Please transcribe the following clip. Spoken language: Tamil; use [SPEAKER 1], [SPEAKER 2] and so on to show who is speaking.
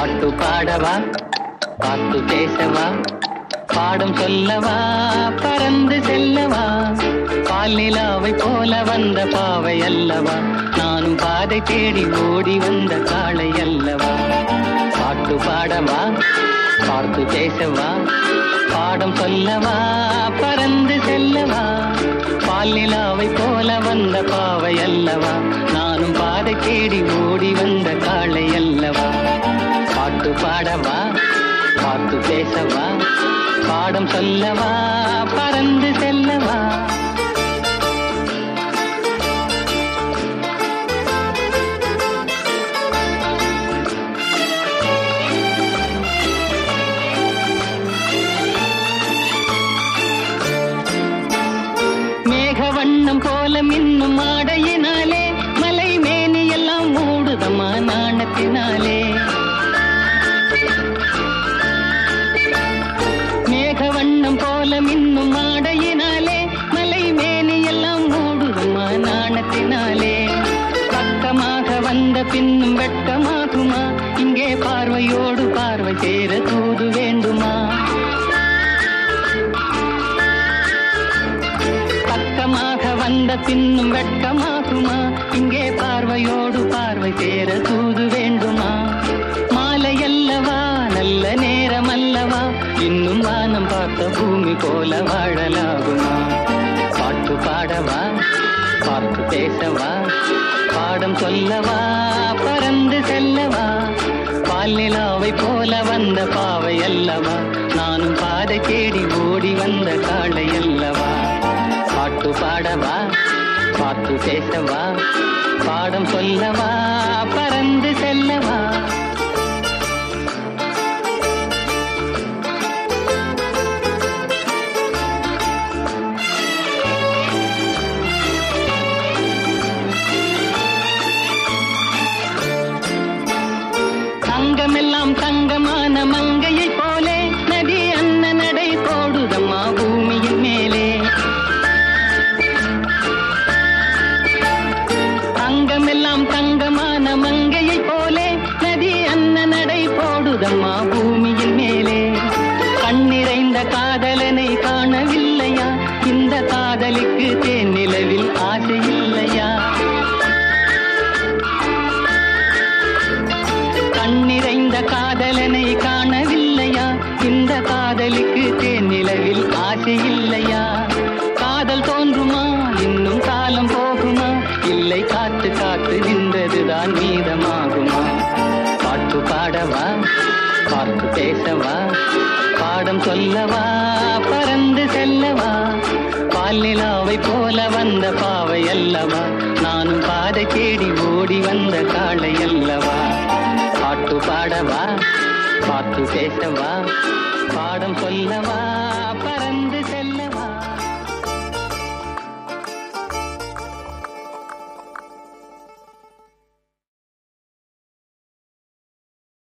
[SPEAKER 1] பாட்டு பாடவா, பாட்டு பேசவா, பாடம் சொல்லவா, பறந்து செல்லவா, பால் நிலாவை போல வந்த பாவை அல்லவா, நானும் பாதை தேடி ஓடி வந்த காளை அல்லவா. பாட்டு பாடவா, பாட்டு பேசவா, பாடம் சொல்லவா, பறந்து செல்லவா, பால் நிலாவை போல வந்த பாவை அல்லவா, நானும் பாதை தேடி ஓடி வந்த காளை அல்லவா. பாட்டு பாடவா, பாட்டு பேசவா, பாடம் சொல்லவா, பறந்து செல்லவா. மேகவண்ணம் போல மின்னும் ஆடையினாலே மலை மேனி எல்லாம் மூடுதமா நாணத்தினாலே. மேகவண்ணம் போல மின்னும் ஆடையினாலே மலை மேனி எல்லாம் மூடுதமா நாணத்தினாலே. பக்கமாக வந்த பின்னும் வெட்கமாகுமா, இங்கே பார்வையோடு பார்வை சேர தூது வேண்டுமா. பக்கமாக வந்த பின்னும் வெட்கமாகுமா, இங்கே பார்வையோடு பார்வை சேர தூது வேண்டுமா. மாலை அல்லவா, நல்ல நேரம் அல்லவா, இன்னும் வானம் பார்த்த பூமி போல வாழலாகுமா. பாட்டு பாடவா, பாட்டு பேசவா, பாடம் சொல்லவா, பறந்து செல்லவா, பால் நிலாவை போல வந்த பாவை அல்லவா, நானும் பாதை தேடி ஓடி வந்த காளை அல்லவா. பாட்டு பாடவா, பாட்டு பேசவா, பாடம் சொல்லவா, பறந்து செல்லவா. தங்கமெல்லாம் தங்கமான மங்கையை போலே நதி அன்ன நடை போடுதம்மா பூமியின் மேலே. தங்கமெல்லாம் தங்கமான மங்கையை போலே நதி அன்ன நடை போடுதம்மா பூமியின் மேலே. கண்ணிறைந்த காதலனை காணவில்லையா, இந்த காதலுக்கு தேன் நிலவில் ஆசை இல்லையா. கண்ணிறைந்த காதலனை காணவில்லையா, இந்த காதலுக்கு தேன் நிலவில் ஆசை இல்லையா. காதல் தோன்றுமா, இன்னும் காலம் போகுமா, இல்லை காத்து காத்து நின்றதுதான் மீதமாகுமா. பாட்டு பாடவா, பாட்டு பேசவா, பாடம் சொல்லவா, பறந்து செல்லவா, பால் நிலாவை போல வந்த பாவை அல்லவா, நானும் பாதை தேடி ஓடி வந்த காளை அல்லவா. பாட்டு பாடவா, பாட்டு பேசவா, பாடம் சொல்லவா, பறந்து செல்ல